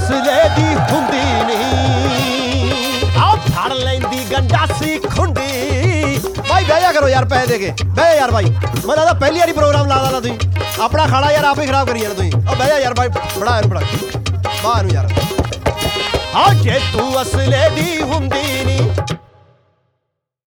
ਅਸਲੇ ਦੀ ਹੁੰਦੀ ਨਹੀਂ ਆ ਫੜ ਲੈਂਦੀ ਗੰਡਾਸੀ ਖੁੰਡੀ ਭਾਈ ਬਹਿ ਜਾ ਕਰੋ ਯਾਰ ਪੈਸੇ ਦੇ ਕੇ ਬਹਿ ਯਾਰ ਭਾਈ ਮੈਨੂੰ ਲੱਗਦਾ ਪਹਿਲੀ ਵਾਰੀ ਪ੍ਰੋਗਰਾਮ ਲਾ ਲਾ ਤੁਸੀਂ ਆਪਣਾ ਖਾਣਾ ਯਾਰ ਆਪ ਹੀ ਖਰਾਬ ਕਰੀ ਜਾਣਾ ਤੁਸੀਂ ਉਹ ਬਹਿ ਜਾ ਯਾਰ ਭਾਈ ਬੜਾ ਇਹਨੂੰ ਬੜਾ ਬਾਹਰ ਨੂੰ ਯਾਰ ਹਾਂ ਜੇ ਤੂੰ ਅਸਲੇ ਦੀ ਹੁੰਦੀ ਨੀ